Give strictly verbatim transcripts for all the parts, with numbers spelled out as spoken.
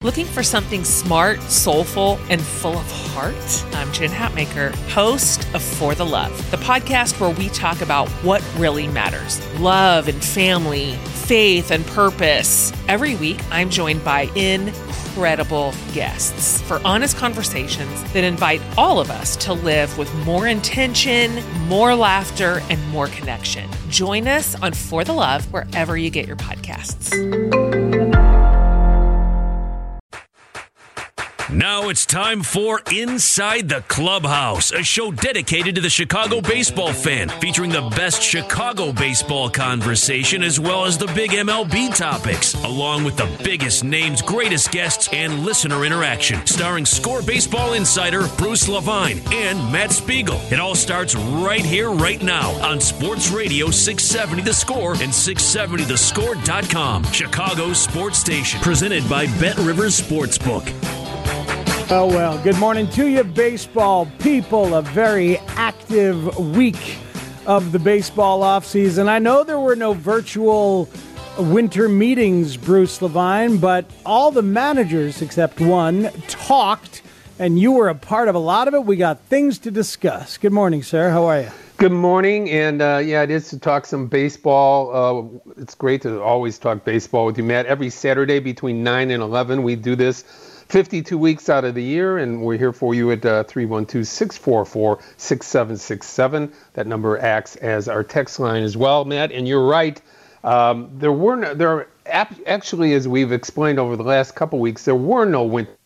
Looking for something smart, soulful, and full of heart? I'm Jen Hatmaker, host of For the Love, the podcast where we talk about what really matters. Love and family, faith and purpose. Every week, I'm joined by incredible guests for honest conversations that invite all of us to live with more intention, more laughter, and more connection. Join us on For the Love wherever you get your podcasts. Now it's time for Inside the Clubhouse, a show dedicated to the Chicago baseball fan, featuring the best Chicago baseball conversation as well as the big M L B topics, along with the biggest names, greatest guests, and listener interaction. Starring Score Baseball insider Bruce Levine and Matt Spiegel. It all starts right here, right now on Sports Radio six seventy The Score and six seventy the score dot com. Chicago's sports station, presented by Bet Rivers Sportsbook. Oh, well, good morning to you, baseball people. A very active week of the baseball offseason. I know there were no virtual winter meetings, Bruce Levine, but all the managers except one talked, and you were a part of a lot of it. We got things to discuss. Good morning, sir. How are you? Good morning, and uh, yeah, it is to talk some baseball. Uh, it's great to always talk baseball with you, Matt. Every Saturday between nine and eleven, we do this fifty-two weeks out of the year, and we're here for you at uh, three one two, six four four, six seven six seven. That number acts as our text line as well, Matt. And you're right. Um, there were no, there are actually, as we've explained over the last couple weeks, there were no winters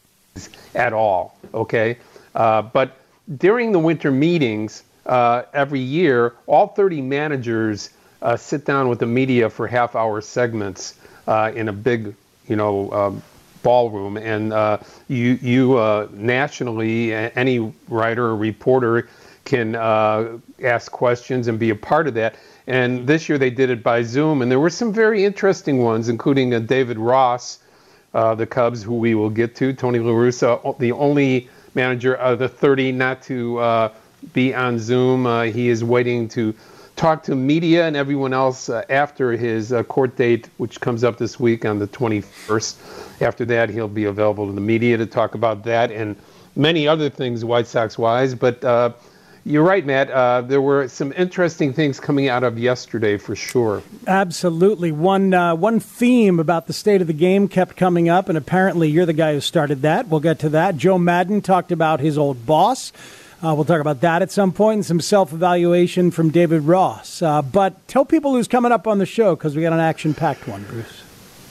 at all. Okay, uh, but during the winter meetings uh, every year, all thirty managers uh, sit down with the media for half-hour segments uh, in a big, you know. Um, ballroom, and uh, you you uh, nationally, any writer or reporter can uh, ask questions and be a part of that. And this year they did it by Zoom, and there were some very interesting ones, including uh, David Ross, uh, the Cubs, who we will get to, Tony La Russa, the only manager of the thirty not to uh, be on Zoom. Uh, he is waiting to talk to media and everyone else uh, after his uh, court date, which comes up this week on the twenty-first. After that, he'll be available to the media to talk about that and many other things White Sox-wise. But uh, you're right, Matt. Uh, there were some interesting things coming out of yesterday for sure. Absolutely. One uh, one theme about the state of the game kept coming up, and apparently you're the guy who started that. We'll get to that. Joe Maddon talked about his old boss. Uh, we'll talk about that at some point, and some self-evaluation from David Ross. Uh, but tell people who's coming up on the show, because we got an action-packed one, Bruce.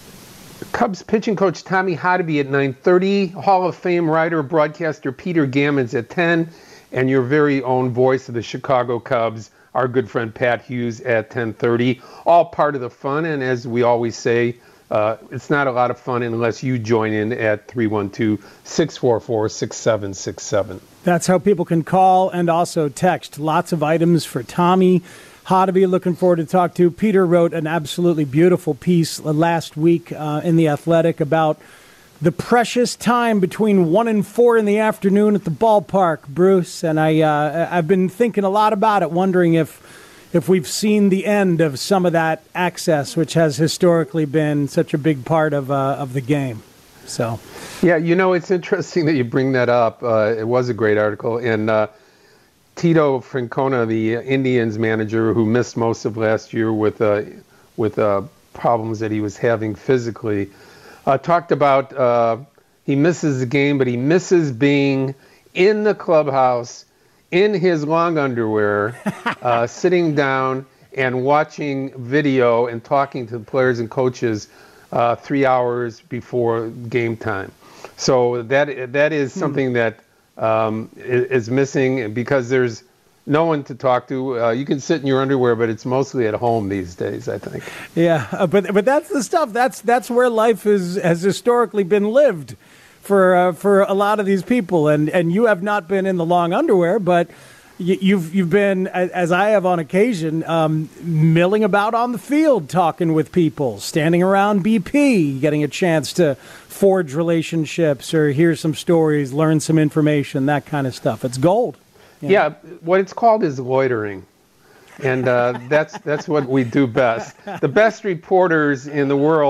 Cubs pitching coach Tommy Hotovy at nine thirty, Hall of Fame writer, broadcaster Peter Gammons at ten, and your very own voice of the Chicago Cubs, our good friend Pat Hughes at ten thirty. All part of the fun, and as we always say, uh, it's not a lot of fun unless you join in at three one two, six four four, six seven six seven. That's how people can call and also text. Lots of items for Tommy Hotovy. Looking forward to talk to. Peter wrote an absolutely beautiful piece last week uh, in The Athletic about the precious time between one and four in the afternoon at the ballpark, Bruce. And I, uh, I've been thinking a lot about it, wondering if if we've seen the end of some of that access, which has historically been such a big part of uh, of the game. So, yeah, you know, it's interesting that you bring that up. Uh, it was a great article. And uh, Tito Francona, the Indians manager who missed most of last year with uh, with uh, problems that he was having physically, uh, talked about uh, he misses the game, but he misses being in the clubhouse in his long underwear, uh, sitting down and watching video and talking to the players and coaches Uh, three hours before game time. So that that is something that um, is missing because there's no one to talk to. Uh, you can sit in your underwear, but it's mostly at home these days, I think. Yeah, uh, but but that's the stuff. That's that's where life is has historically been lived for uh, for a lot of these people. And and you have not been in the long underwear, but You've you've been, as I have on occasion, um, milling about on the field, talking with people, standing around B P, getting a chance to forge relationships or hear some stories, learn some information, that kind of stuff. It's gold. Yeah, yeah, what it's called is loitering, and uh, that's that's what we do best. The best reporters in the world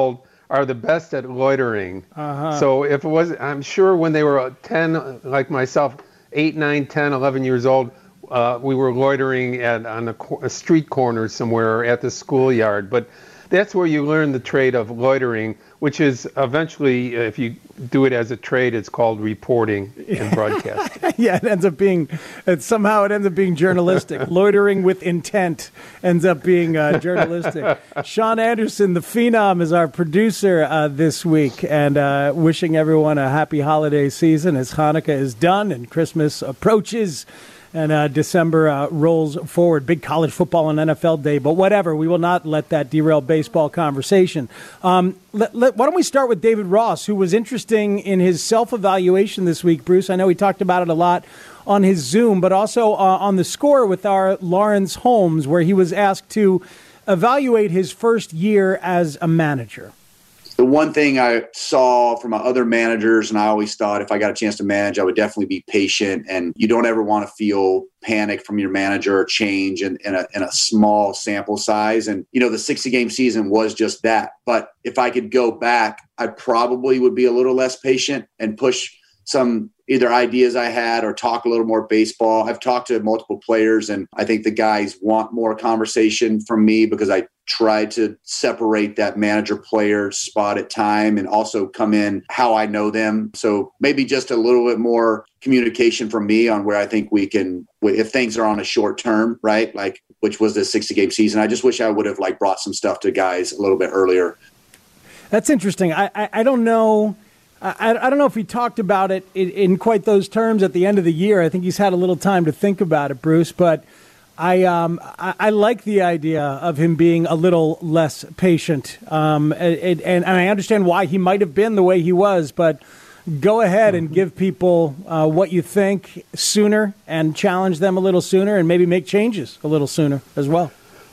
are the best at loitering. Uh-huh. So if it was, I'm sure when they were ten, like myself, eight, nine, ten, eleven years old, uh, we were loitering at on a, a street corner somewhere or at the schoolyard. But that's where you learn the trade of loitering, which is eventually, if you do it as a trade, it's called reporting and broadcasting. Yeah, it ends up being, it, somehow it ends up being journalistic. Loitering with intent ends up being uh, journalistic. Sean Anderson, the Phenom, is our producer uh, this week, and uh, wishing everyone a happy holiday season as Hanukkah is done and Christmas approaches. And uh, December uh, rolls forward. Big college football and N F L day, but whatever. We will not let that derail baseball conversation. Um, let, let, why don't we start with David Ross, who was interesting in his self-evaluation this week, Bruce. I know he talked about it a lot on his Zoom, but also uh, on The Score with our Lawrence Holmes, where he was asked to evaluate his first year as a manager. The one thing I saw from other managers, and I always thought if I got a chance to manage, I would definitely be patient. And you don't ever want to feel panic from your manager or change in, in, a, in a small sample size. And, you know, the sixty-game season was just that. But if I could go back, I probably would be a little less patient and push some either ideas I had or talk a little more baseball. I've talked to multiple players, and I think the guys want more conversation from me because I try to separate that manager-player spot at time and also come in how I know them. So maybe just a little bit more communication from me on where I think we can, if things are on a short term, right? Like, which was the sixty-game season. I just wish I would have like brought some stuff to guys a little bit earlier. That's interesting. I, I, I don't know. I, I don't know if he talked about it in, in quite those terms at the end of the year. I think he's had a little time to think about it, Bruce. But I um, I, I like the idea of him being a little less patient. Um, and, and I understand why he might have been the way he was. But go ahead and give people uh, what you think sooner and challenge them a little sooner and maybe make changes a little sooner as well.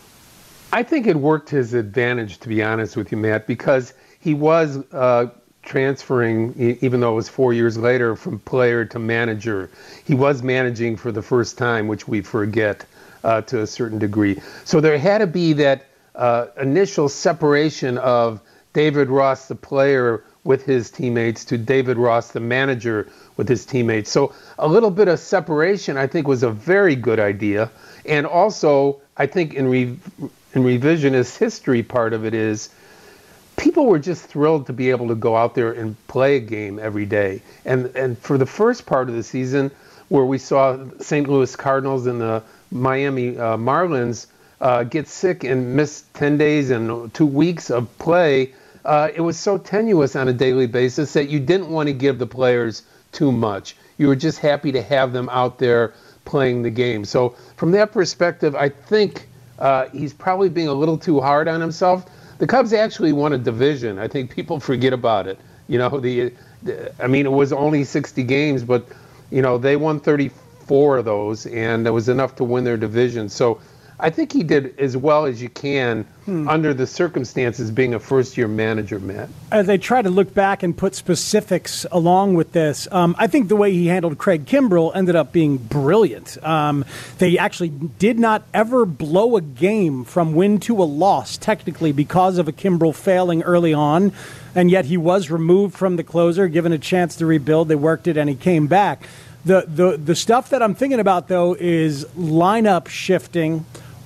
I think it worked to his advantage, to be honest with you, Matt, because he was uh, – transferring, even though it was four years later, from player to manager. He was managing for the first time, which we forget uh, to a certain degree. So there had to be that uh, initial separation of David Ross, the player, with his teammates, to David Ross, the manager, with his teammates. So a little bit of separation, I think, was a very good idea. And also, I think in, re- in revisionist history, part of it is people were just thrilled to be able to go out there and play a game every day. And and for the first part of the season, where we saw Saint Louis Cardinals and the Miami uh, Marlins uh, get sick and miss ten days and two weeks of play, uh, it was so tenuous on a daily basis that you didn't want to give the players too much. You were just happy to have them out there playing the game. So from that perspective, I think uh, he's probably being a little too hard on himself. The Cubs actually won a division. I think people forget about it. You know, the, the I mean, it was only sixty games, but, you know, they won thirty-four of those, and it was enough to win their division. So I think he did as well as you can hmm. under the circumstances being a first-year manager, Matt. As I try to look back and put specifics along with this, um, I think the way he handled Craig Kimbrell ended up being brilliant. Um, they actually did not ever blow a game from win to a loss, technically, because of a Kimbrell failing early on, and yet he was removed from the closer, given a chance to rebuild. They worked it, and he came back. The, the, the stuff that I'm thinking about, though, is lineup shifting,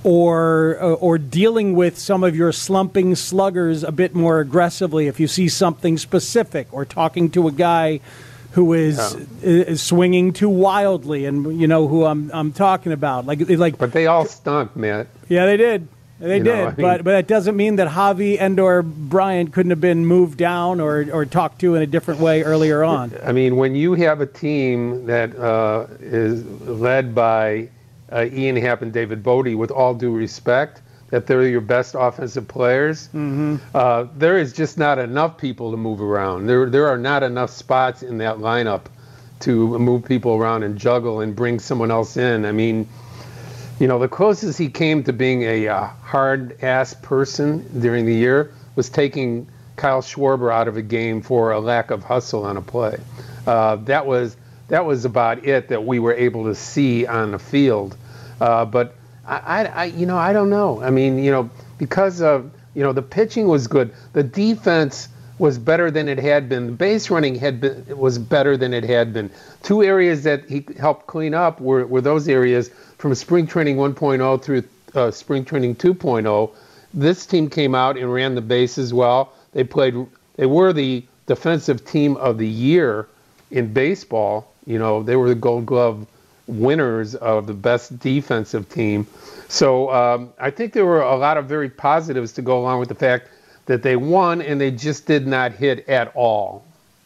or or dealing with some of your slumping sluggers a bit more aggressively if you see something specific, or talking to a guy who is, yeah. is swinging too wildly, and you know who I'm I'm talking about. Like like, but they all stunk, Matt. Yeah, they did. They you did, know, I mean, but but that doesn't mean that Javi and or Bryant couldn't have been moved down or, or talked to in a different way earlier on. I mean, when you have a team that uh, is led by Uh, Ian Happ and David Bodie, with all due respect, that they're your best offensive players, mm-hmm. uh, there is just not enough people to move around. There there are not enough spots in that lineup to move people around and juggle and bring someone else in. I mean, you know, the closest he came to being a uh, hard-ass person during the year was taking Kyle Schwarber out of a game for a lack of hustle on a play. Uh, that was that was about it that we were able to see on the field. Uh, but I, I, I, you know, I don't know. I mean, you know, because of, you know, the pitching was good. The defense was better than it had been. The base running had been was better than it had been. Two areas that he helped clean up were, were those areas from spring training one point oh through uh, spring training two point oh. This team came out and ran the bases well. They played. They were the defensive team of the year in baseball. You know, they were the Gold Glove winners of the best defensive team. So um, I think there were a lot of very positives to go along with the fact that they won and they just did not hit at all.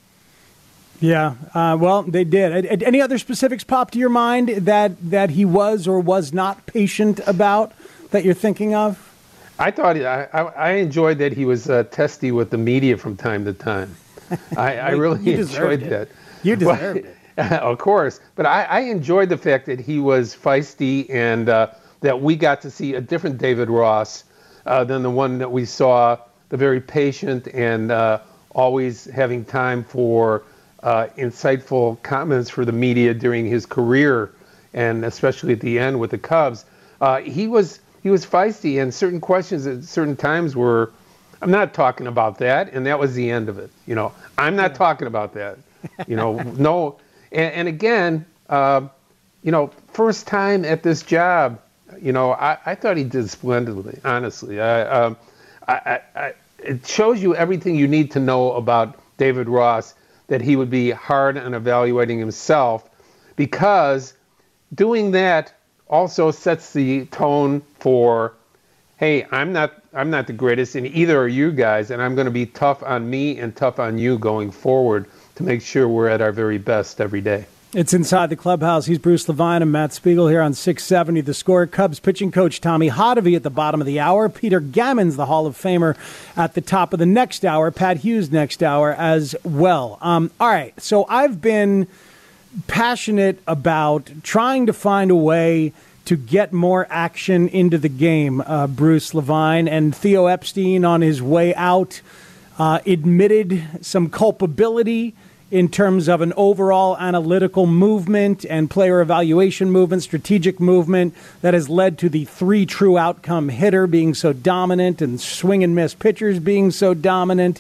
Yeah, uh, well, they did. Any other specifics pop to your mind that, that he was or was not patient about that you're thinking of? I thought I, I enjoyed that he was uh, testy with the media from time to time. I, I really enjoyed it. that. You deserved but, it. Of course. But I, I enjoyed the fact that he was feisty and uh, that we got to see a different David Ross uh, than the one that we saw, the very patient and uh, always having time for uh, insightful comments for the media during his career, and especially at the end with the Cubs. Uh, he was he was feisty, and certain questions at certain times were, I'm not talking about that, and that was the end of it. You know, I'm not yeah. talking about that. You know, no. And, and again, uh, you know, first time at this job, you know, I, I thought he did splendidly, honestly. I, um, I, I, it shows you everything you need to know about David Ross, that he would be hard on evaluating himself, because doing that also sets the tone for, hey, I'm not I'm not the greatest, and either are you guys, and I'm going to be tough on me and tough on you going forward to make sure we're at our very best every day. It's Inside the Clubhouse. He's Bruce Levine and Matt Spiegel here on six seventy The Score. Cubs pitching coach Tommy Hotovy at the bottom of the hour. Peter Gammons, the Hall of Famer, at the top of the next hour. Pat Hughes next hour as well. Um, all right, so I've been passionate about trying to find a way to get more action into the game, uh, Bruce Levine. And Theo Epstein, on his way out, uh, admitted some culpability in terms of an overall analytical movement and player evaluation movement, strategic movement that has led to the three true outcome hitter being so dominant and swing and miss pitchers being so dominant,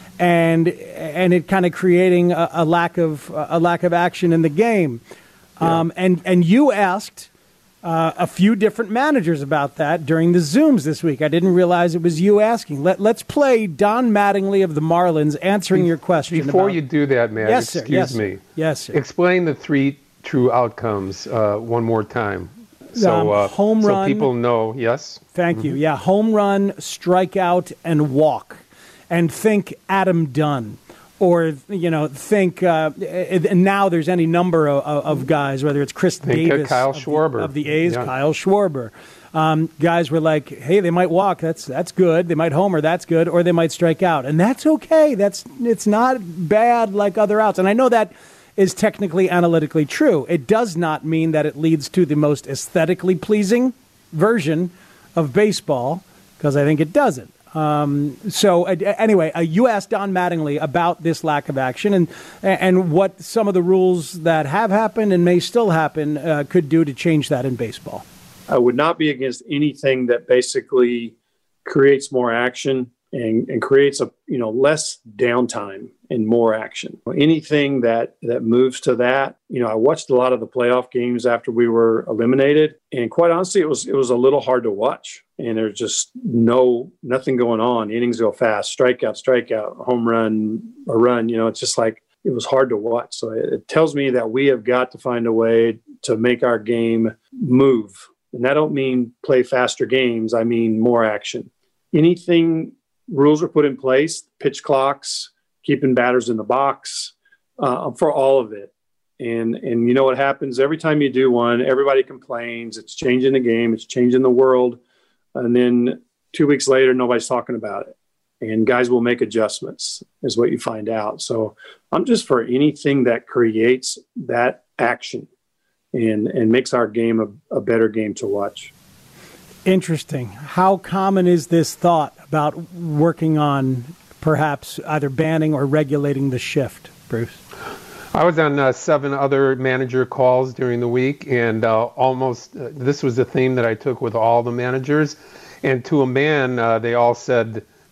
and and it kind of creating a, a lack of a lack of action in the game. Yeah. Um, and and you asked uh, a few different managers about that during the Zooms this week. I didn't realize it was you asking. Let, let's play Don Mattingly of the Marlins answering Be- your question. Before about, you do that, Matt, yes, sir, excuse yes, me. Sir. Yes, sir. Explain the three true outcomes uh, one more time. So, uh, um, home run. So people know, yes? Thank mm-hmm. you. Yeah, home run, strikeout, and walk. And think Adam Dunn. Or, you know, think, uh, and now there's any number of, of guys, whether it's Chris think Davis Kyle of, Schwarber. The, of the A's, yeah. Kyle Schwarber. Um, guys were like, hey, they might walk, that's that's good. They might homer, that's good. Or they might strike out. And that's okay. That's It's not bad like other outs. And I know that is technically analytically true. It does not mean that it leads to the most aesthetically pleasing version of baseball, because I think it doesn't. Um, so uh, anyway, uh, you asked Don Mattingly about this lack of action and and what some of the rules that have happened and may still happen uh, could do to change that in baseball. I would not be against anything that basically creates more action and, and creates a you know less downtime and more action. Anything that that moves to that. You know, I watched a lot of the playoff games after we were eliminated, and quite honestly, it was it was a little hard to watch. And there's just no nothing going on. Innings go fast, strikeout, strikeout, home run, a run. You know, it's just like it was hard to watch. So it, it tells me that we have got to find a way to make our game move. And I don't mean play faster games. I mean more action. Anything, rules are put in place, pitch clocks, keeping batters in the box, uh, for all of it. And, and you know what happens? Every time you do one, everybody complains. It's changing the game. It's changing the world. And then two weeks later, nobody's talking about it. And guys will make adjustments, is what you find out. So I'm just for anything that creates that action and, and makes our game a, a better game to watch. Interesting. How common is this thought about working on perhaps either banning or regulating the shift, Bruce? I was on uh, seven other manager calls during the week, and uh, almost uh, this was the theme that I took with all the managers. And to a man, uh, they all said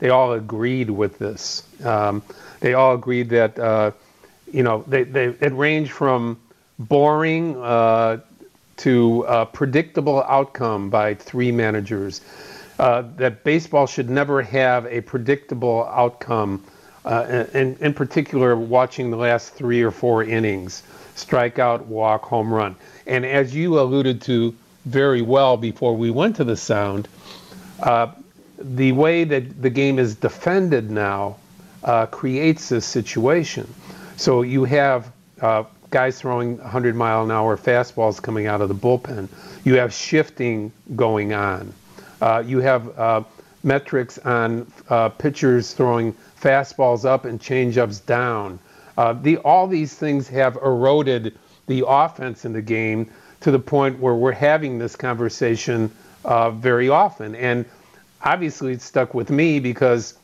they all agreed with this. Um, they all agreed that, uh, you know, they, they it ranged from boring uh, to uh, predictable outcome by three managers. Uh, that baseball should never have a predictable outcome, uh, and in particular, watching the last three or four innings, strikeout, walk, home run. And as you alluded to very well before we went to the sound, uh, the way that the game is defended now uh, creates this situation. So you have uh, guys throwing one hundred mile an hour fastballs coming out of the bullpen. You have shifting going on. Uh, you have uh, metrics on uh, pitchers throwing fastballs up and changeups down. Uh, the, all these things have eroded the offense in the game to the point where we're having this conversation uh, very often. And obviously it's stuck with me because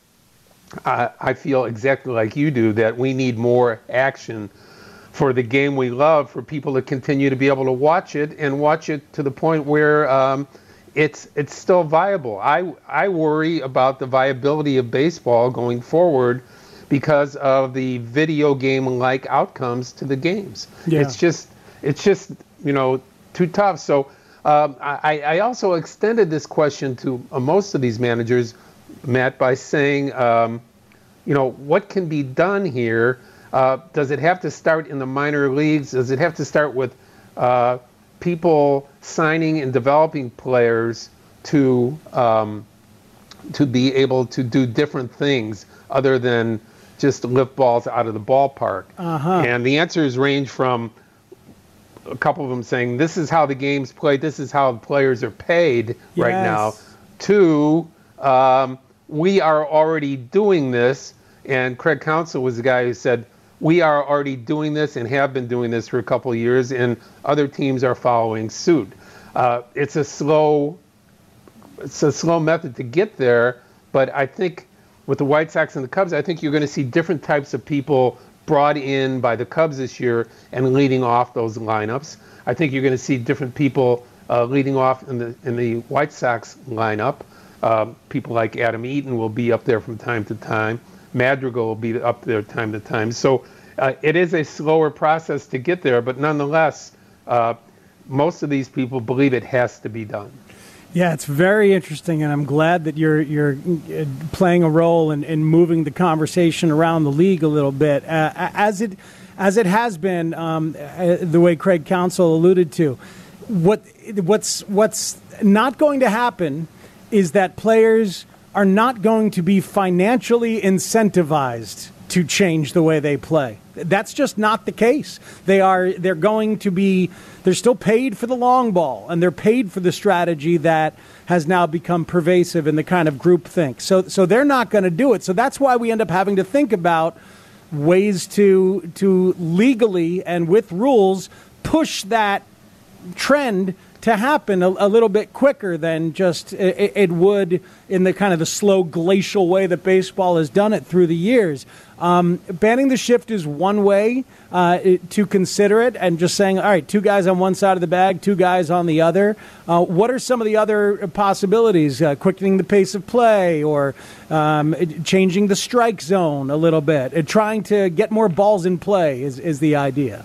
I, I feel exactly like you do that we need more action for the game we love, for people to continue to be able to watch it and watch it to the point where um, it's it's still viable. I, I worry about the viability of baseball going forward because of the video game-like outcomes to the games. Yeah. It's just, it's just, you know, too tough. So um, I, I also extended this question to uh, most of these managers, Matt, by saying, um, you know, what can be done here? Uh, does it have to start in the minor leagues? Does it have to start with uh, people signing and developing players to um, to be able to do different things other than just lift balls out of the ballpark? Uh-huh. And the answers range from a couple of them saying this is how the game's played, this is how the players are paid yes. right now, to um, we are already doing this. And Craig Counsell was the guy who said, we are already doing this and have been doing this for a couple of years, and other teams are following suit. Uh, it's a slow, it's a slow method to get there, but I think with the White Sox and the Cubs, I think you're going to see different types of people brought in by the Cubs this year and leading off those lineups. I think you're going to see different people uh, leading off in the in the White Sox lineup. Um, people like Adam Eaton will be up there from time to time. Madrigal will be up there time to time. So uh, it is a slower process to get there, but nonetheless, uh, most of these people believe it has to be done. Yeah, it's very interesting, and I'm glad that you're you're playing a role in, in moving the conversation around the league a little bit, uh, as it as it has been um, uh, the way Craig Counsell alluded to. What what's what's not going to happen is that players are not going to be financially incentivized to change the way they play. That's just not the case. They are they're going to be they're still paid for the long ball, and they're paid for the strategy that has now become pervasive in the kind of groupthink. So so they're not going to do it. So that's why we end up having to think about ways to to legally and with rules push that trend to happen a, a little bit quicker than just it, it would in the kind of the slow glacial way that baseball has done it through the years. Um, banning the shift is one way uh, it, to consider it, and just saying, all right, two guys on one side of the bag, two guys on the other. Uh, what are some of the other possibilities? Uh, quickening the pace of play, or um, changing the strike zone a little bit, and trying to get more balls in play is, is the idea.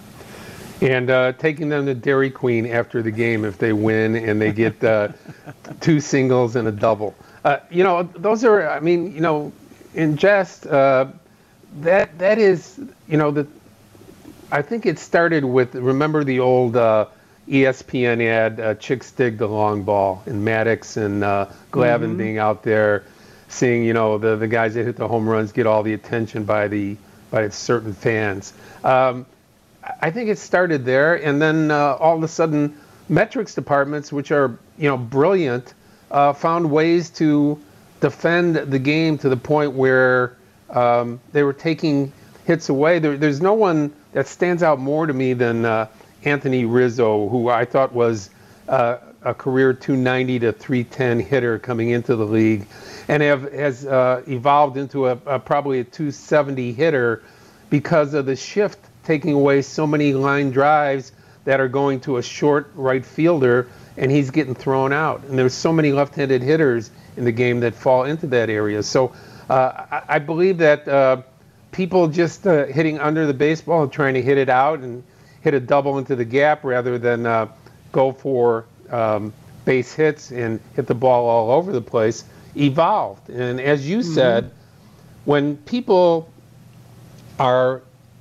And uh, taking them to Dairy Queen after the game if they win and they get uh, two singles and a double. Uh, you know, those are, I mean, you know, in jest, uh, that that is, you know, the. I think it started with, remember the old uh, E S P N ad, uh, Chicks Dig the Long Ball, and Maddox and uh, Glavine mm-hmm. being out there seeing, you know, the, the guys that hit the home runs get all the attention by the by certain fans. Um, I think it started there, and then uh, all of a sudden, metrics departments, which are, you know, brilliant, uh, found ways to defend the game to the point where um, they were taking hits away. There, there's no one that stands out more to me than uh, Anthony Rizzo, who I thought was uh, a career two ninety to three ten hitter coming into the league, and have, has uh, evolved into a, a probably a two seventy hitter because of the shift taking away so many line drives that are going to a short right fielder, and he's getting thrown out. And there's so many left-handed hitters in the game that fall into that area. So Uh, I, I believe that uh, people just uh, hitting under the baseball and trying to hit it out and hit a double into the gap rather than uh, go for um, base hits and hit the ball all over the place evolved. And as you mm-hmm. said, when people are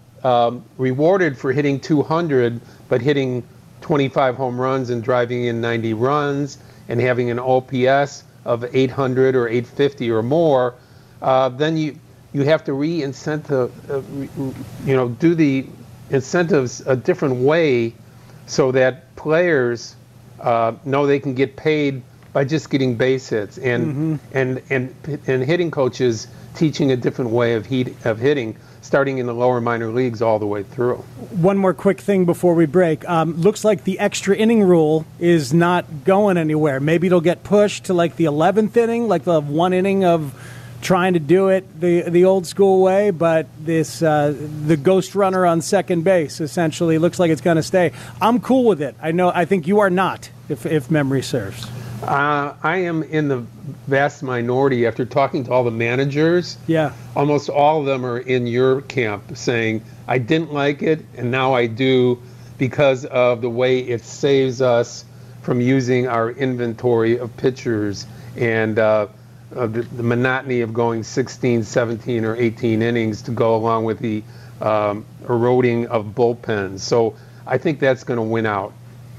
um, rewarded for hitting two hundred, but hitting twenty-five home runs and driving in ninety runs and having an O P S of eight hundred or eight fifty or more, uh, then you you have to re-incentive, uh, re, you know, do the incentives a different way so that players uh, know they can get paid by just getting base hits, and mm-hmm. and and and hitting coaches teaching a different way of heat, of hitting, starting in the lower minor leagues all the way through. One more quick thing before we break. Um, looks like the extra inning rule is not going anywhere. Maybe it'll get pushed to like the eleventh inning, like they'll have one inning of trying to do it the the old school way, but this uh, the ghost runner on second base essentially looks like it's going to stay. I'm cool with it. I know. I think you are not, if if memory serves. Uh, I am in the vast minority after talking to all the managers. Yeah. Almost all of them are in your camp saying, I didn't like it, and now I do because of the way it saves us from using our inventory of pitchers and uh, uh, the, the monotony of going sixteen, seventeen, or eighteen innings to go along with the um, eroding of bullpens. So I think that's going to win out.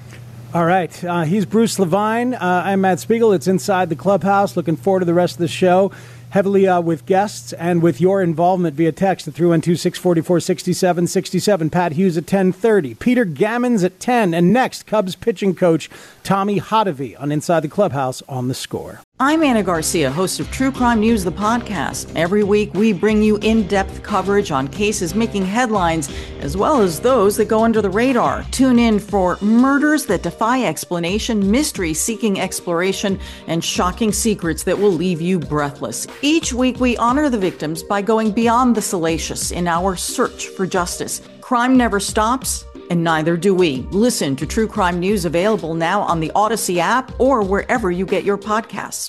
All right. Uh, he's Bruce Levine. Uh, I'm Matt Spiegel. It's Inside the Clubhouse. Looking forward to the rest of the show. Heavily uh, with guests and with your involvement via text at three one two, six four four, six seven six seven. Pat Hughes at ten thirty. Peter Gammons at ten. And next, Cubs pitching coach Tommy Hotovy on Inside the Clubhouse on The Score. I'm Anna Garcia, host of True Crime News, the podcast. Every week, we bring you in-depth coverage on cases making headlines, as well as those that go under the radar. Tune in for murders that defy explanation, mystery seeking exploration, and shocking secrets that will leave you breathless. Each week, we honor the victims by going beyond the salacious in our search for justice. Crime never stops, and neither do we. Listen to True Crime News, available now on the Odyssey app or wherever you get your podcasts.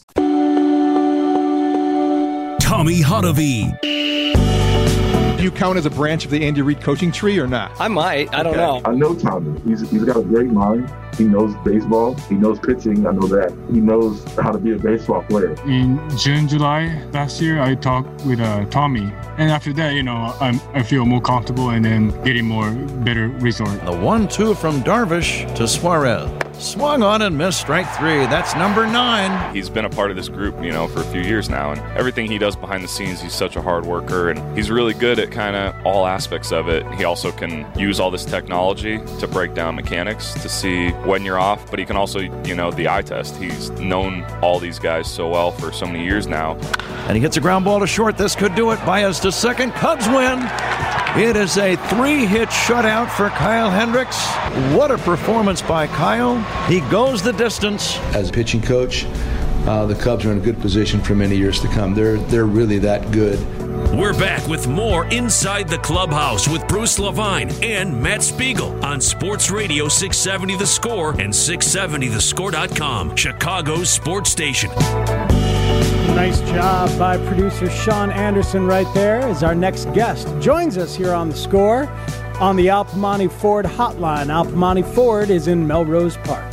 Tommy Hotovy. Do you count as a branch of the Andy Reid coaching tree or not? I might. I don't Okay. know. I know Tommy. He's, he's got a great mind. He knows baseball. He knows pitching. I know that. He knows how to be a baseball player. In June, July last year, I talked with uh, Tommy. And after that, you know, I'm, I feel more comfortable and then getting more better result. The one two from Darvish to Suarez. Swung on and missed strike three. That's number nine. He's been a part of this group, you know, for a few years now, and everything he does behind the scenes, he's such a hard worker, and he's really good at kind of all aspects of it. He also can use all this technology to break down mechanics to see when you're off, but he can also, you know, the eye test. He's known all these guys so well for so many years now. And he gets a ground ball to short. This could do it. Baez to second. Cubs win. It is a three-hit shutout for Kyle Hendricks. What a performance by Kyle. He goes the distance. As a pitching coach, uh, the Cubs are in a good position for many years to come. They're they're really that good. We're back with more Inside the Clubhouse with Bruce Levine and Matt Spiegel on Sports Radio six seventy The Score and six seventy the score dot com, Chicago's sports station. Nice job by producer Sean Anderson right there as our next guest joins us here on The Score on the Al Piemonte Ford hotline. Al Piemonte Ford is in Melrose Park.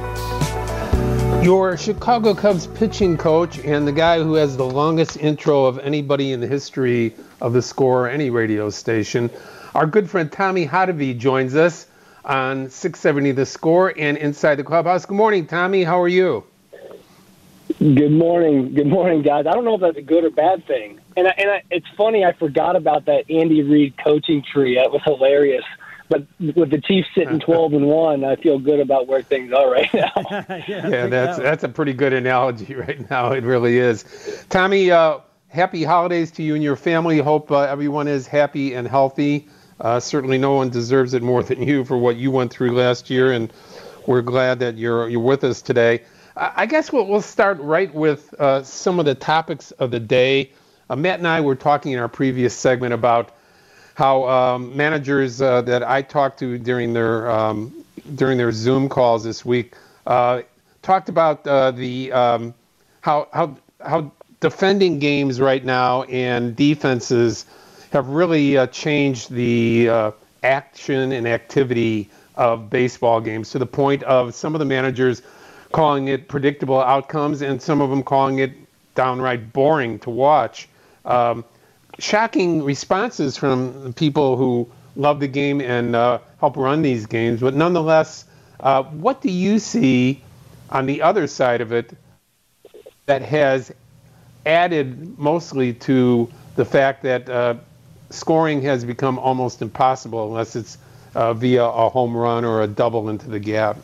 Your Chicago Cubs pitching coach and the guy who has the longest intro of anybody in the history of The Score or any radio station, our good friend Tommy Hotovy joins us on six seventy The Score and Inside the Clubhouse. Good morning, Tommy. How are you? Good morning. Good morning, guys. I don't know if that's a good or bad thing. And I, and I, it's funny, I forgot about that Andy Reid coaching tree. That was hilarious. But with the Chiefs sitting twelve and one, I feel good about where things are right now. yeah, yeah that's that's a pretty good analogy right now. It really is. Tommy, uh, happy holidays to you and your family. Hope uh, everyone is happy and healthy. Uh, certainly no one deserves it more than you for what you went through last year, and we're glad that you're you're with us today. I guess we'll, we'll start right with uh, some of the topics of the day. Uh, Matt and I were talking in our previous segment about how um, managers uh, that I talked to during their um, during their Zoom calls this week uh, talked about uh, the um, how how how defending games right now and defenses have really uh, changed the uh, action and activity of baseball games to the point of some of the managers calling it predictable outcomes and some of them calling it downright boring to watch. Um, shocking responses from people who love the game and uh, help run these games. But nonetheless, uh, what do you see on the other side of it that has added mostly to the fact that uh, scoring has become almost impossible unless it's uh, via a home run or a double into the gap?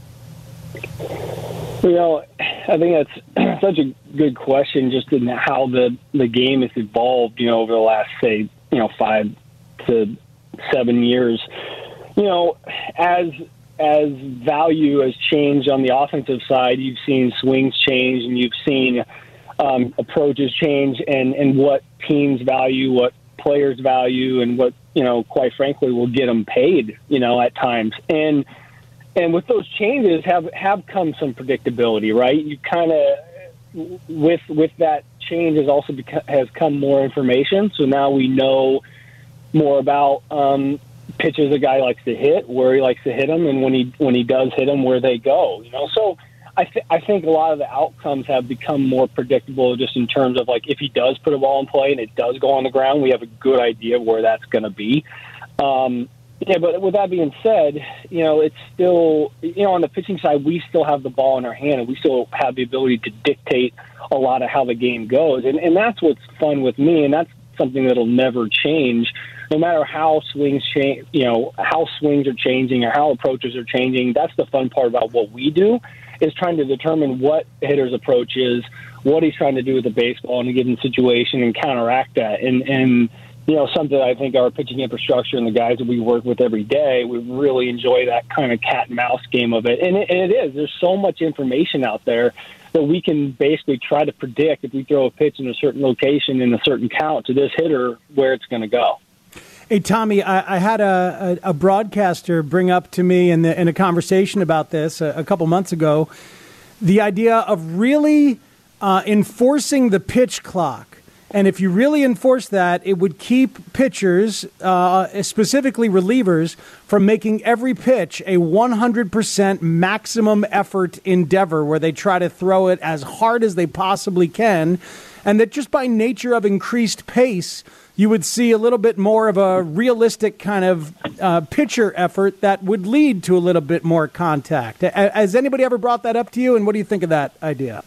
You know, I think that's such a good question, just in how the, the game has evolved, you know, over the last, say, you know, five to seven years. You know, as as value has changed on the offensive side, you've seen swings change and you've seen um, approaches change and, and what teams value, what players value, and what, you know, quite frankly, will get them paid, you know, at times. And And with those changes have, have come some predictability, right? You kind of, with with that change has also beca- has come more information. So now we know more about um, pitches a guy likes to hit, where he likes to hit them, and when he when he does hit them, where they go. You know, so I th- I think a lot of the outcomes have become more predictable, just in terms of, like, if he does put a ball in play and it does go on the ground, we have a good idea of where that's going to be. Um, Yeah, but with that being said, you know, it's still, you know, on the pitching side, we still have the ball in our hand, and we still have the ability to dictate a lot of how the game goes. And, and that's what's fun with me, and that's something that'll never change, no matter how swings change, you know, how swings are changing or how approaches are changing. That's the fun part about what we do, is trying to determine what a hitter's approach is, what he's trying to do with the baseball in a given situation, and counteract that. And, and, you know, something I think our pitching infrastructure and the guys that we work with every day, we really enjoy that kind of cat and mouse game of it. And it, and it is. There's so much information out there that we can basically try to predict, if we throw a pitch in a certain location in a certain count to this hitter, where it's going to go. Hey, Tommy, I, I had a, a, a broadcaster bring up to me in, the, in a conversation about this a, a couple months ago, the idea of really uh, enforcing the pitch clock. And if you really enforce that, it would keep pitchers, uh, specifically relievers, from making every pitch a one hundred percent maximum effort endeavor where they try to throw it as hard as they possibly can. And that just by nature of increased pace, you would see a little bit more of a realistic kind of uh, pitcher effort that would lead to a little bit more contact. Has anybody ever brought that up to you, and what do you think of that idea?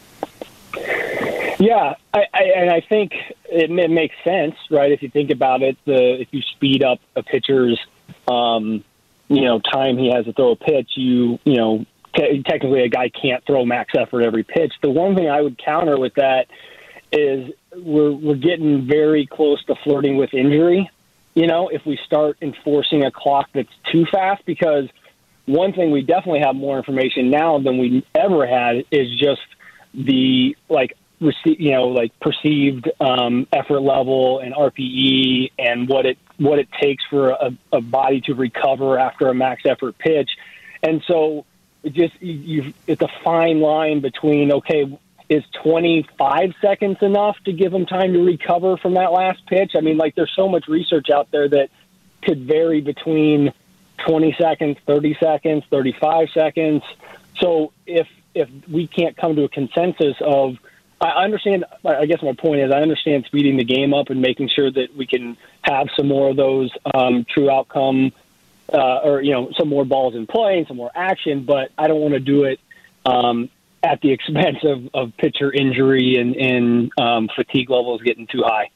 Yeah, I, I, and I think it, it makes sense, right? If you think about it, the if you speed up a pitcher's, um, you know, time he has to throw a pitch, you, you know, te- technically a guy can't throw max effort every pitch. The one thing I would counter with that is we're we're getting very close to flirting with injury. You know, if we start enforcing a clock that's too fast, because one thing we definitely have more information now than we ever had is just the like. Rece- you know, like perceived um, effort level and R P E and what it what it takes for a, a body to recover after a max effort pitch. And so it just you, you it's a fine line between, okay, is twenty-five seconds enough to give them time to recover from that last pitch? I mean, like, there's so much research out there that could vary between twenty seconds, thirty seconds, thirty-five seconds. So if if we can't come to a consensus of, I understand, I guess my point is I understand speeding the game up and making sure that we can have some more of those um, true outcome uh, or, you know, some more balls in play and some more action, but I don't want to do it um, at the expense of, of pitcher injury and, and um, fatigue levels getting too high.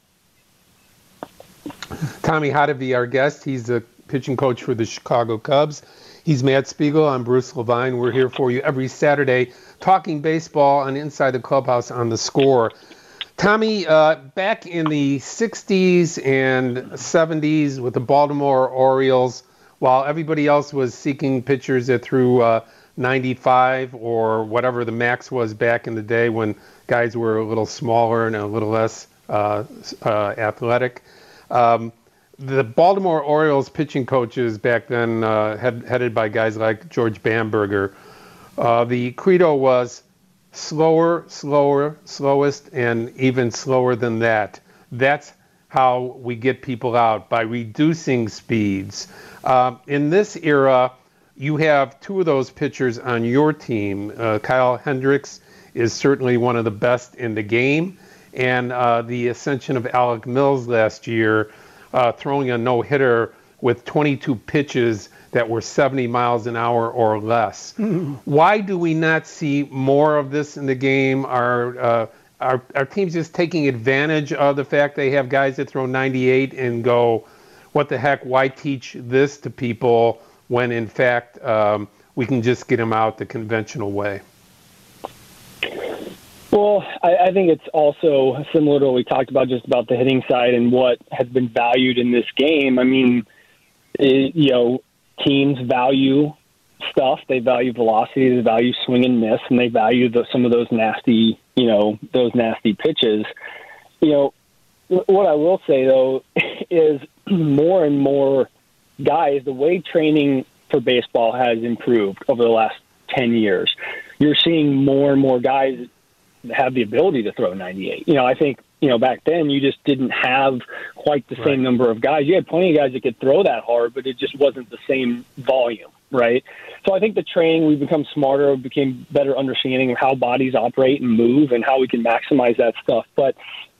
Tommy Hotovy, our guest, he's the pitching coach for the Chicago Cubs. He's Matt Spiegel. I'm Bruce Levine. We're here for you every Saturday talking baseball on Inside the Clubhouse on The Score. Tommy, uh, back in the sixties and seventies with the Baltimore Orioles, while everybody else was seeking pitchers that threw uh, ninety-five or whatever the max was back in the day when guys were a little smaller and a little less uh, uh, athletic, um, the Baltimore Orioles pitching coaches back then, uh, head, headed by guys like George Bamberger, uh, the credo was slower, slower, slowest, and even slower than that. That's how we get people out, by reducing speeds. Uh, in this era, you have two of those pitchers on your team. Uh, Kyle Hendricks is certainly one of the best in the game, and uh, the ascension of Alec Mills last year, uh, throwing a no-hitter with twenty-two pitches that were seventy miles an hour or less. Mm-hmm. Why do we not see more of this in the game? Are, uh, are, are teams just taking advantage of the fact they have guys that throw ninety-eight and go, what the heck, why teach this to people when, in fact, um, we can just get them out the conventional way? Well, I, I think it's also similar to what we talked about just about the hitting side and what has been valued in this game. I mean, it, you know, teams value stuff. They value velocity, they value swing and miss, and they value the, some of those nasty, you know, those nasty pitches. You know, what I will say, though, is more and more guys, the way training for baseball has improved over the last ten years. You're seeing more and more guys have the ability to throw ninety-eight. You know, I think, you know, back then you just didn't have quite the right. same number of guys. You had plenty of guys that could throw that hard, but it just wasn't the same volume, right? So I think the training, we've become smarter, we became better understanding of how bodies operate and move and how we can maximize that stuff. But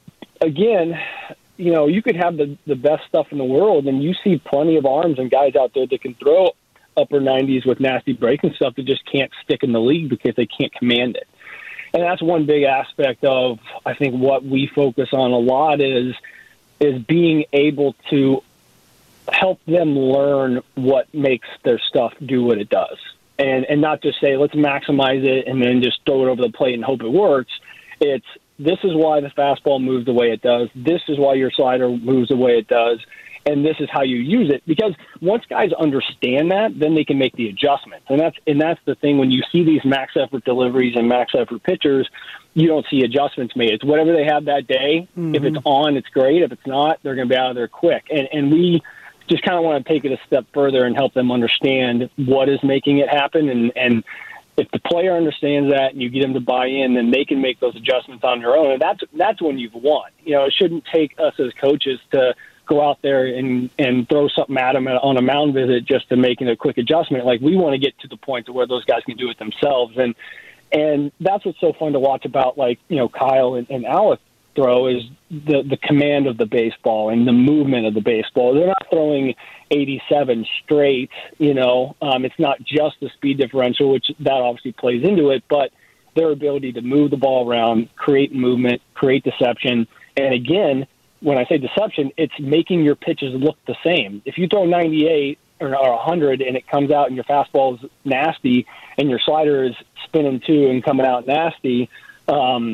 again, you know, you could have the, the best stuff in the world, and you see plenty of arms and guys out there that can throw upper nineties with nasty breaking stuff that just can't stick in the league because they can't command it. And that's one big aspect of, I think, what we focus on a lot is is being able to help them learn what makes their stuff do what it does. And and not just say, let's maximize it and then just throw it over the plate and hope it works. It's, this is why the fastball moves the way it does. This is why your slider moves the way it does. And this is how you use it. Because once guys understand that, then they can make the adjustments. And that's and that's the thing. When you see these max effort deliveries and max effort pitchers, you don't see adjustments made. It's whatever they have that day. Mm-hmm. If it's on, it's great. If it's not, they're going to be out of there quick. And and we just kind of want to take it a step further and help them understand what is making it happen. And, and if the player understands that and you get them to buy in, then they can make those adjustments on their own. And that's that's when you've won. You know, it shouldn't take us as coaches to go out there and, and throw something at them on a mound visit just to making a quick adjustment. Like, we want to get to the point to where those guys can do it themselves. And, and that's what's so fun to watch about, like, you know, Kyle and, and Alec throw is the, the command of the baseball and the movement of the baseball. They're not throwing eighty-seven straight, you know, um, it's not just the speed differential, which that obviously plays into it, but their ability to move the ball around, create movement, create deception. And again, when I say deception, it's making your pitches look the same. If you throw ninety-eight or, or one hundred and it comes out and your fastball is nasty and your slider is spinning too and coming out nasty, um,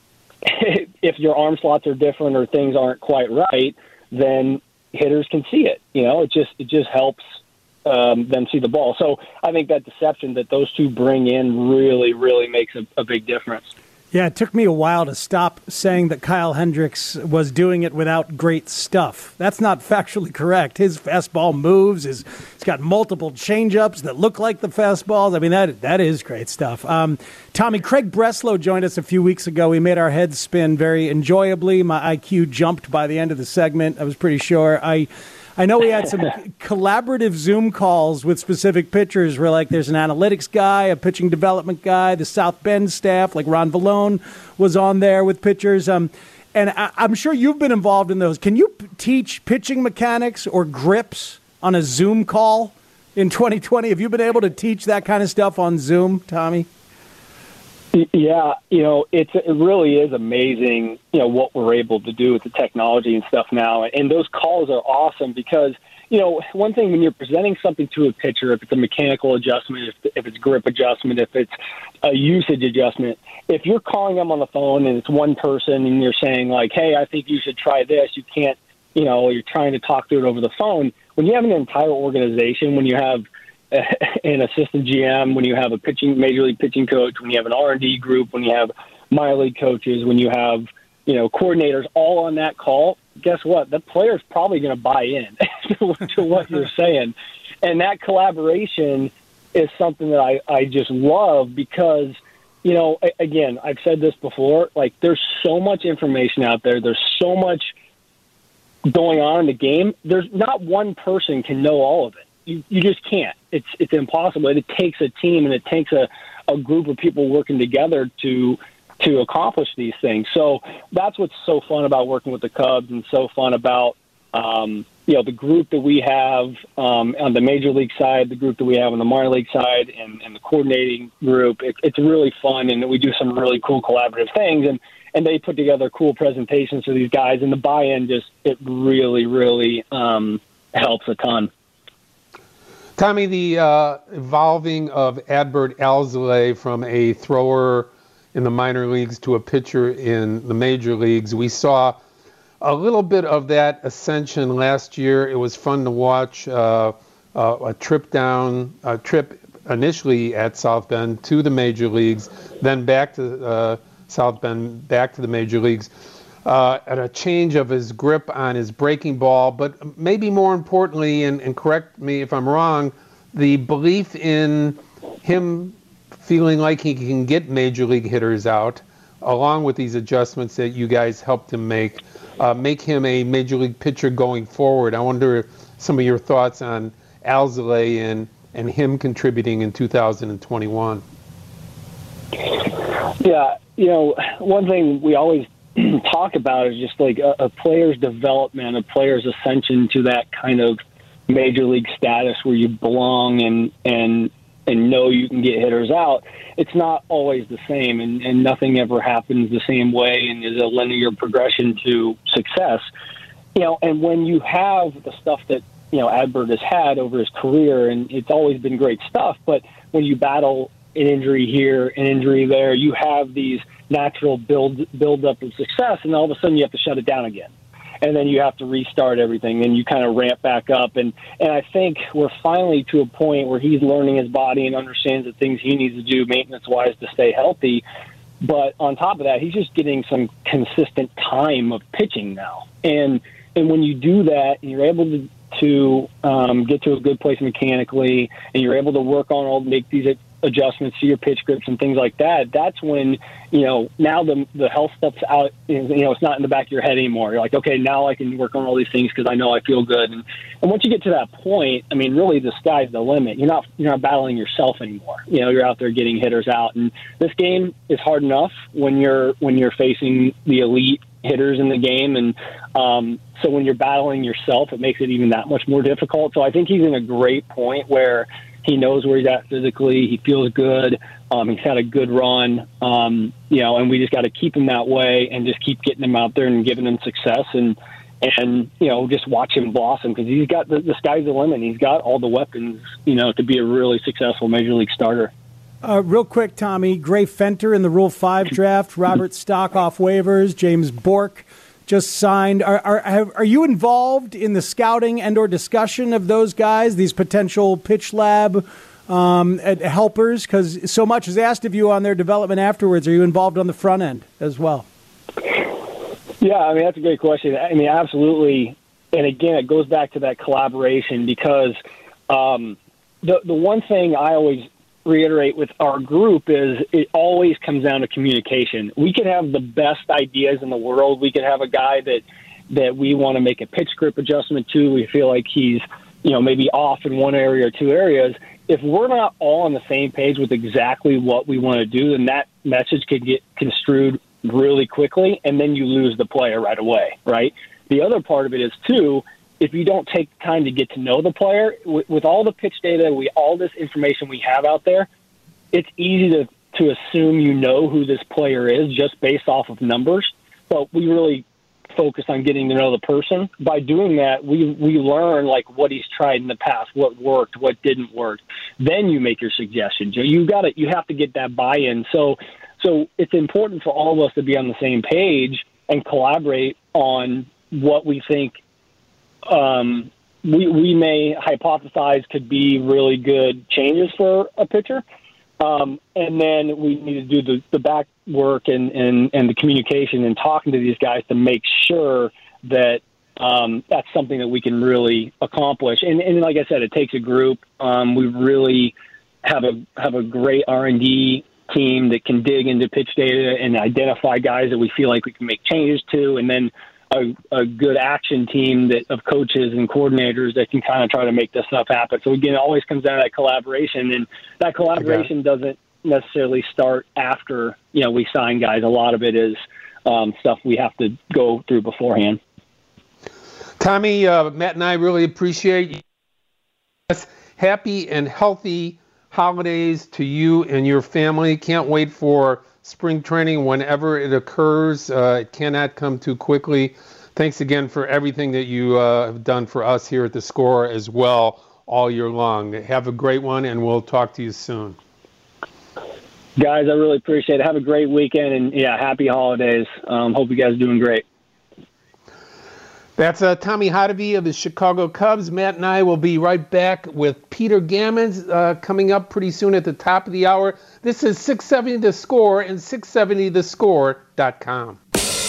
if your arm slots are different or things aren't quite right, then hitters can see it. You know, it just it just helps um, them see the ball. So I think that deception that those two bring in really, really makes a, a big difference. Yeah, it took me a while to stop saying that Kyle Hendricks was doing it without great stuff. That's not factually correct. His fastball moves. His, he's got multiple changeups that look like the fastballs. I mean, that that is great stuff. Um, Tommy, Craig Breslow joined us a few weeks ago. We made our heads spin very enjoyably. My I Q jumped by the end of the segment. I was pretty sure. I I know we had some collaborative Zoom calls with specific pitchers where, like, there's an analytics guy, a pitching development guy, the South Bend staff, like Ron Vallone was on there with pitchers. Um, and I, I'm sure you've been involved in those. Can you p- teach pitching mechanics or grips on a Zoom call in twenty twenty? Have you been able to teach that kind of stuff on Zoom, Tommy? Yeah, you know, it's it really is amazing, you know, what we're able to do with the technology and stuff now. And those calls are awesome because, you know, one thing when you're presenting something to a pitcher, if it's a mechanical adjustment, if, if it's grip adjustment, if it's a usage adjustment, if you're calling them on the phone and it's one person and you're saying, like, hey, I think you should try this, you can't, you know, you're trying to talk through it over the phone. When you have an entire organization, when you have an assistant G M, when you have a pitching major league pitching coach, when you have an R and D group, when you have minor league coaches, when you have, you know, coordinators all on that call, guess what? The player's probably going to buy in to, to what you're saying. And that collaboration is something that I, I just love because you know, again, I've said this before, like there's so much information out there. There's so much going on in the game. There's not one person can know all of it. You, you just can't. It's it's impossible. It takes a team and it takes a, a group of people working together to to accomplish these things. So that's what's so fun about working with the Cubs and so fun about, um, you know, the group that we have um, on the major league side, the group that we have on the minor league side, and, and the coordinating group. It, it's really fun, and we do some really cool collaborative things, and, and they put together cool presentations for these guys, and the buy-in just, it really, really um, helps a ton. Tommy, the uh, evolving of Adbert Alzolay from a thrower in the minor leagues to a pitcher in the major leagues, we saw a little bit of that ascension last year. It was fun to watch uh, uh, a trip down, a trip initially at South Bend to the major leagues, then back to uh, South Bend, back to the major leagues, uh, at a change of his grip on his breaking ball, but maybe more importantly, and, and correct me if I'm wrong, the belief in him feeling like he can get major league hitters out, along with these adjustments that you guys helped him make, uh, make him a major league pitcher going forward. I wonder some of your thoughts on Alzolay and, and him contributing in two thousand twenty-one. Yeah, you know, one thing we always talk about is just like a, a player's development, a player's ascension to that kind of major league status where you belong and, and, and know you can get hitters out. It's not always the same, and, and nothing ever happens the same way and is a linear progression to success. You know, and when you have the stuff that, you know, Adbert has had over his career, and it's always been great stuff, but when you battle an injury here, an injury there, you have these natural build build up of success, and all of a sudden you have to shut it down again. And then you have to restart everything, and you kind of ramp back up. And, and I think we're finally to a point where he's learning his body and understands the things he needs to do maintenance-wise to stay healthy. But on top of that, he's just getting some consistent time of pitching now. And and when you do that, and you're able to, to um, get to a good place mechanically, and you're able to work on all, make these adjustments to your pitch grips and things like that, that's when, you know, now the the health stuff's out, you know, it's not in the back of your head anymore. You're like, okay, now I can work on all these things because I know I feel good. And, and once you get to that point, I mean, really the sky's the limit. You're not you're not battling yourself anymore. You know, you're out there getting hitters out. And this game is hard enough when you're when you're facing the elite hitters in the game. And um, so when you're battling yourself, it makes it even that much more difficult. So I think he's in a great point where he knows where he's at physically. He feels good. Um, he's had a good run, um, you know, and we just got to keep him that way and just keep getting him out there and giving him success and, and you know, just watch him blossom because he's got the, the sky's the limit. He's got all the weapons, you know, to be a really successful major league starter. Uh, real quick, Tommy, Gray Fenter in the Rule five draft, Robert Stock off waivers, James Bork just signed. Are are have, are you involved in the scouting and or discussion of those guys, these potential pitch lab um, helpers? Because so much is asked of you on their development afterwards. Are you involved on the front end as well? Yeah, I mean, that's a great question. I mean, absolutely. And again, it goes back to that collaboration because um, the the one thing I always reiterate with our group is it always comes down to communication. We could have the best ideas in the world. We could have a guy that that we want to make a pitch grip adjustment to. We feel like he's, you know, maybe off in one area or two areas. If we're not all on the same page with exactly what we want to do, then that message could get construed really quickly, and then you lose the player right away, right? The other part of it is, too, if you don't take time to get to know the player, with, with all the pitch data, we all this information we have out there, it's easy to, to assume you know who this player is just based off of numbers. But we really focus on getting to know the person. By doing that, we we learn like what he's tried in the past, what worked, what didn't work. Then you make your suggestions. You got to you have to get that buy-in. So so it's important for all of us to be on the same page and collaborate on what we think Um, we we may hypothesize could be really good changes for a pitcher. Um, and then we need to do the, the back work and, and, and the communication and talking to these guys to make sure that um, that's something that we can really accomplish. And, and like I said, it takes a group. Um, we really have a have a great R and D team that can dig into pitch data and identify guys that we feel like we can make changes to, and then a, a good action team that of coaches and coordinators that can kind of try to make this stuff happen. So again, it always comes down to that collaboration, and that collaboration doesn't necessarily start after, you know, we sign guys. A lot of it is um, stuff we have to go through beforehand. Tommy, uh, Matt and I really appreciate you. Happy and healthy holidays to you and your family. Can't wait for spring training whenever it occurs. Uh, it cannot come too quickly. Thanks again for everything that you uh, have done for us here at The Score as well all year long. Have a great one, and we'll talk to you soon. Guys, I really appreciate it. Have a great weekend, and, yeah, happy holidays. Um, hope you guys are doing great. That's uh, Tommy Hotovy of the Chicago Cubs. Matt and I will be right back with Peter Gammons uh, coming up pretty soon at the top of the hour. This is six seventy The Score and six seventy the score dot com.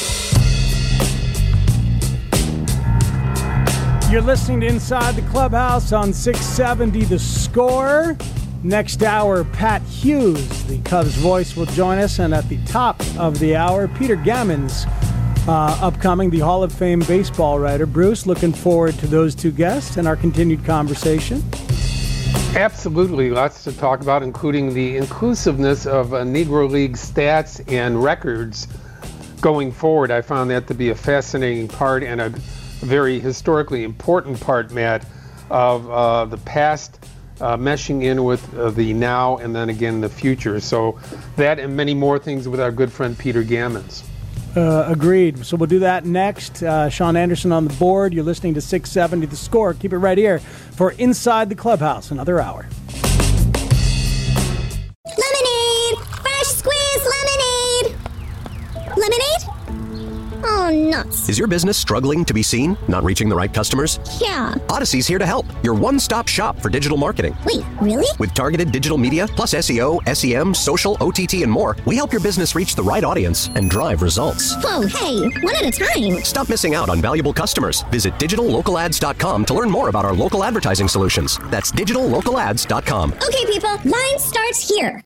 You're listening to Inside the Clubhouse on six seventy The Score. Next hour, Pat Hughes, the Cubs voice, will join us. And at the top of the hour, Peter Gammons, Uh, upcoming, the Hall of Fame baseball writer. Bruce, looking forward to those two guests and our continued conversation. Absolutely. Lots to talk about, including the inclusiveness of uh, Negro League stats and records going forward. I found that to be a fascinating part and a very historically important part, Matt, of uh, the past uh, meshing in with uh, the now and then again the future. So that and many more things with our good friend Peter Gammons. Uh, agreed. So we'll do that next. Uh, Sean Anderson on the board. You're listening to six seventy The Score. Keep it right here for Inside the Clubhouse, another hour. Lemonade! Fresh squeezed lemonade! Lemonade? Oh, nuts. Is your business struggling to be seen? Not reaching the right customers? Yeah. Odyssey's here to help. Your one-stop shop for digital marketing. Wait, really? With targeted digital media, plus S E O, S E M, social, O T T, and more, we help your business reach the right audience and drive results. Whoa, hey, one at a time. Stop missing out on valuable customers. Visit digital local ads dot com to learn more about our local advertising solutions. That's digital local ads dot com. Okay, people, line starts here.